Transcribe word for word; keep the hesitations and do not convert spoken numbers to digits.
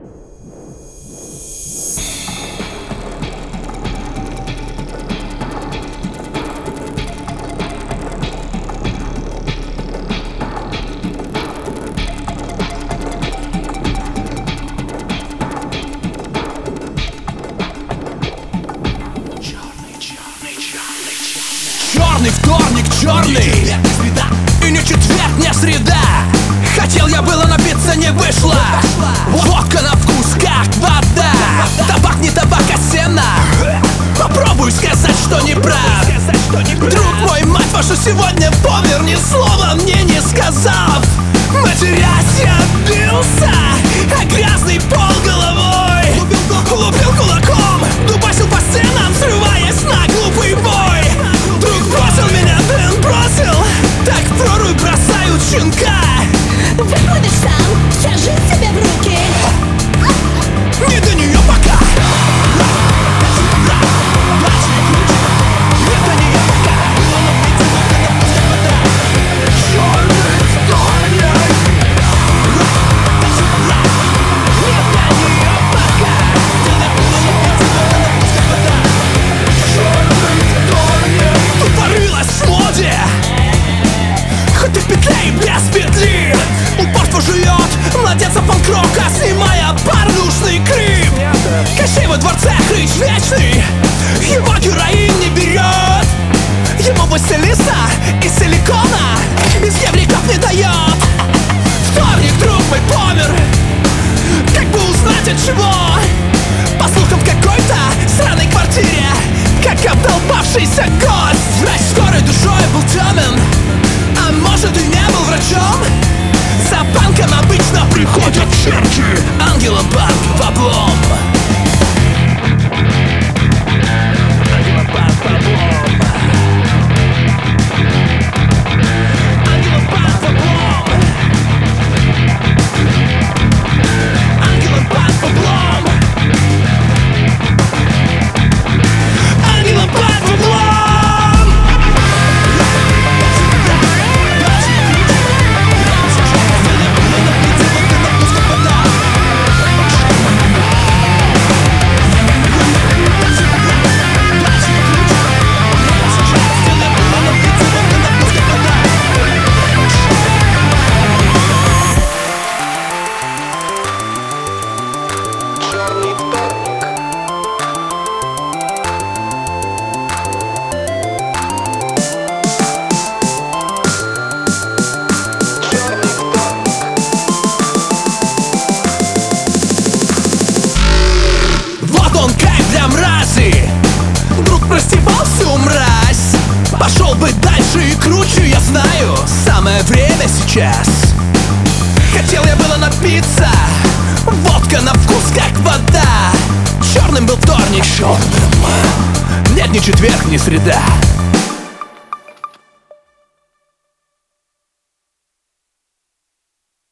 Черный вторник, черный, и не четверг, не среда. Хотел я было напиться, не вышло. Водка на вкус, как вода. Табак не табак, а сено. Попробуй сказать, что не прав. Друг мой, мать вашу, сегодня помер, ни слова мне не сказав. Матерясь, я бился, а грязный пол головой. Лупил кулаком, дубасил по стенам, срываясь на глупый бой. Друг бросил меня, блин, бросил. Так в прорубь бросают щенка. Выходишь сам, вся жизнь тебе в руки. Не до нее пока. Не до нее пока. Черный вторник. Не до нее пока. Черный вторник. Тупорылась в моде. Хоть и в петле и без петли. Упорство жует младенца панк-рока, снимая порнушный клип. Кощей во дворце хрыч вечный, его героин не берет. Ему Василиса из силикона, из евриков не дает. Вторник, друг мой, помер. Как бы узнать от чего? По слухам, в какой-то сраной квартире, как обдолбавшийся гость. Врач скорой душой был темен, а может и не был врачом. За банком обычно приходят черти, ангелом банк в облом. Ангелом банк в облом. Ангелом банк в облом. Ангелом банк в облом. Ангелом банк в облом. Друг простебал всю мразь. Пошел бы дальше и круче, я знаю. Самое время сейчас. Хотел я было напиться. Водка на вкус, как вода. Черным был вторник. Черным. Нет, ни четверг, ни среда.